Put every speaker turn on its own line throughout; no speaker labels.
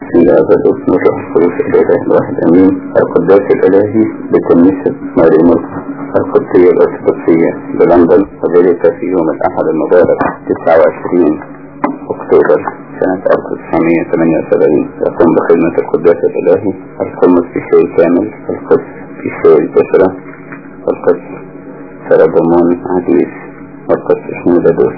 بسم الله والابن والروح القدس الاله الواحد امين. القداس الالهي بكنيسة مريم القدسية الارثوذكسية بلندن، وذلك في يوم الاحد المبارك 29 اكتوبر سنة 1978. يقوم بخدمة القداس الالهي القمص بشوي كامل، القدس بشوي بشرة، القدس سربمون عزيز، والقدس شنودة دور.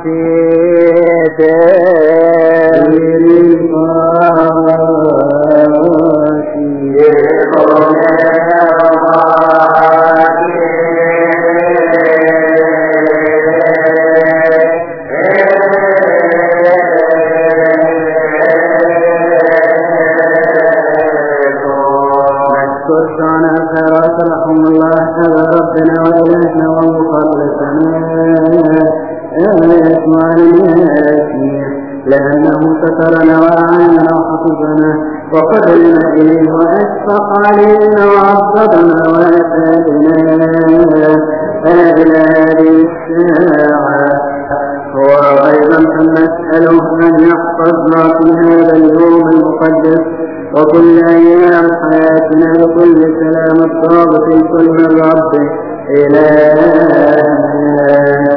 لأنه سترنا وأعاننا وحفظنا وقبلنا إليه وأشفق علينا وعضدنا وأسادنا إلى هذه الساعة. وأيضا فنسأله أن يحفظنا في هذا اليوم المقدس وكل أيام حياتنا بكل سلام الضابط الكل من ربه إلهنا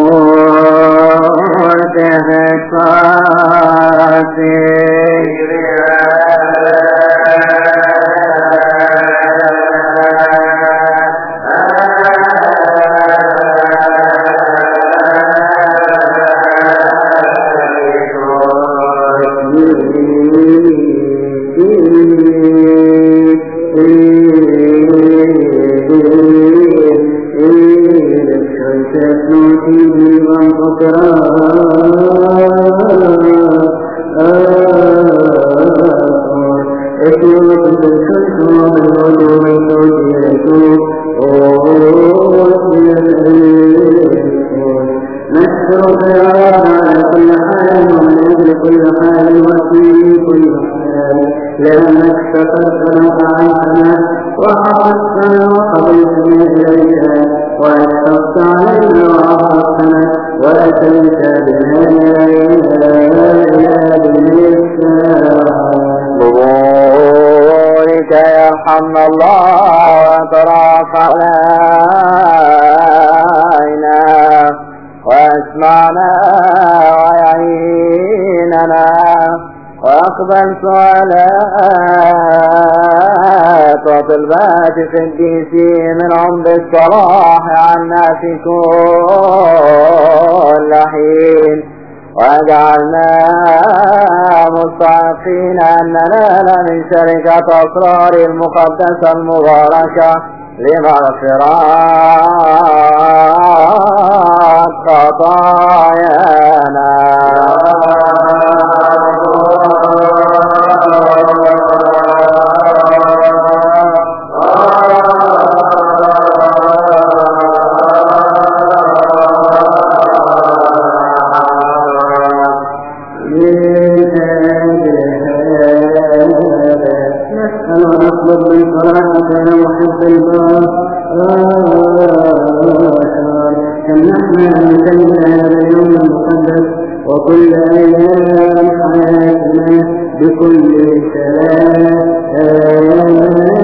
لأنك سترتنا وعنتنا وحفظتنا وقبلتنا إليك وأشفقت علينا وعرفتنا وأتيت بنا إلى
بذلك يرحمنا الله وترافع علينا واسمعنا ويعيننا وأقبل سؤالات وطلبات قديسي من عمد الصلاح عنا في كل حين واجعلنا مستحقين أن ننال من شركة أسرار المقدسة المباركة لمغفرات خطايانا.
وكل أيام حياتنا بكل سلام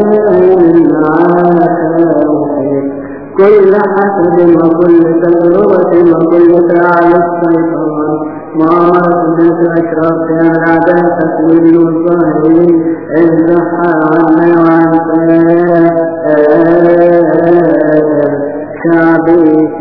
كل حسد وكل تجربة وكل فعل الشيطان معاملة الناس أشرف يا الأعداء تسويل الظاهرين انزحى عنا وعنك شعبك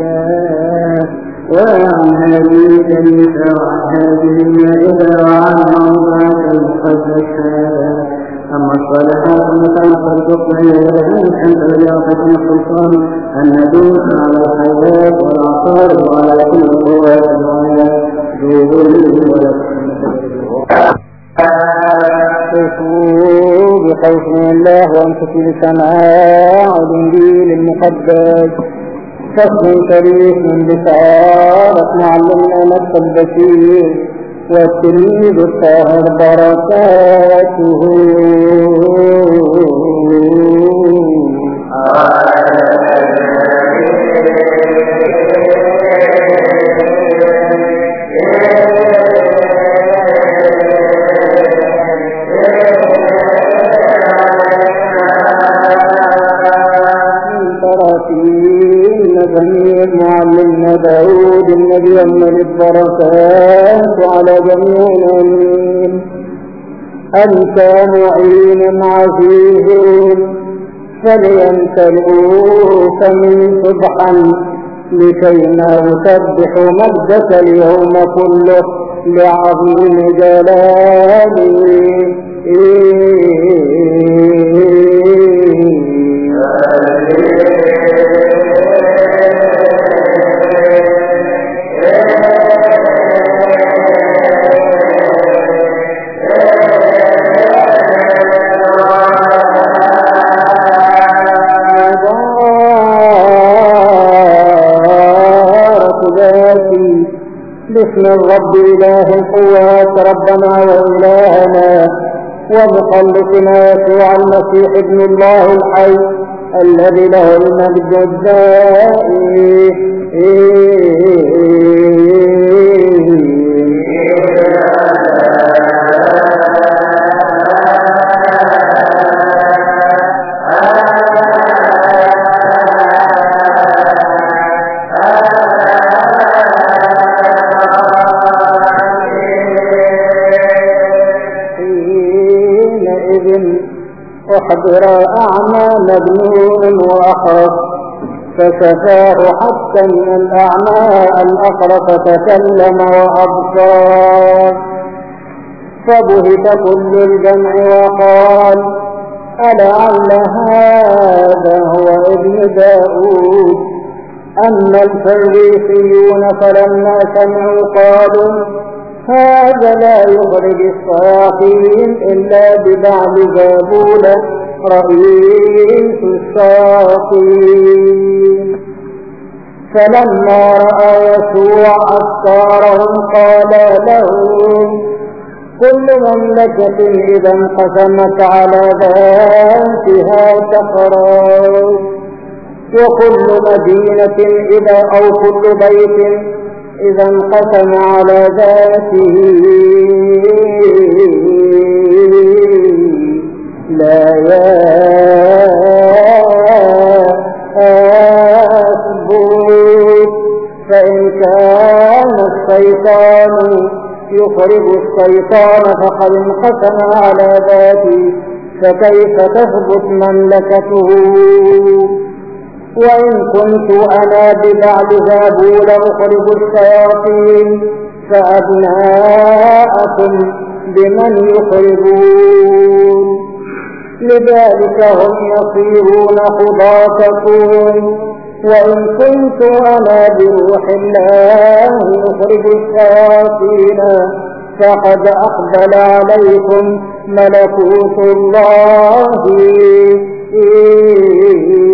وعن هذه الكنيسة وعن هذه المائدة وعن موضعك المقدس هذا. أما الصالحات المتعن فالكفر يدهنك أنت ليعطتنا السلطان أن ندوس على الحياة والعصار وعلى كل قوات العالم
بخوف من الله وانتقل لسماع الإنجيل المقدس فصل شريف بسعادة معلمنا نفس البشير والتلميذ الطاهر بركاته. معلمنا داود النبي من البركات على جميع الأمين. أنت معين عزيز فليمتلئوك من صبحا
لكي ما أسبح مجدك اليوم كله لعظيم جلاله. باسم الرب إله القوات ربنا وإلهنا ومخلصنا يسوع المسيح ابن الله الحي الذي له المجد الدائم. أحضر أعمى مجنون وأخرس فشفاه حتى من الأعمى الأخرس تكلم وأبصر. فبهت كل الجمع وقال ألعل هذا هو ابن داود. أما الفريسيون فلما سمعوا قالوا هذا لا يخرج الشياطين إلا ببعلزبول رئيس الشياطين. فلما رأى يسوع أفكارهم قال لهم كل مملكة إذا انقسمت على ذاتها تخرج، وكل مدينة أو كل بيت إذا انقسم على ذاته لا يثبت. فإن كان الشيطان يخرج الشيطان فقد انقسم على ذاته، فكيف تثبت مملكته؟ وإن كنت أنا ببعلزبول أخرج الشياطين فأبناءكم بمن يخرجون؟ لذلك هم يصيرون خضاتكم. وإن كنت أنا بروح الله أخرج الشياطين فقد أقبل عليكم ملكوت الله.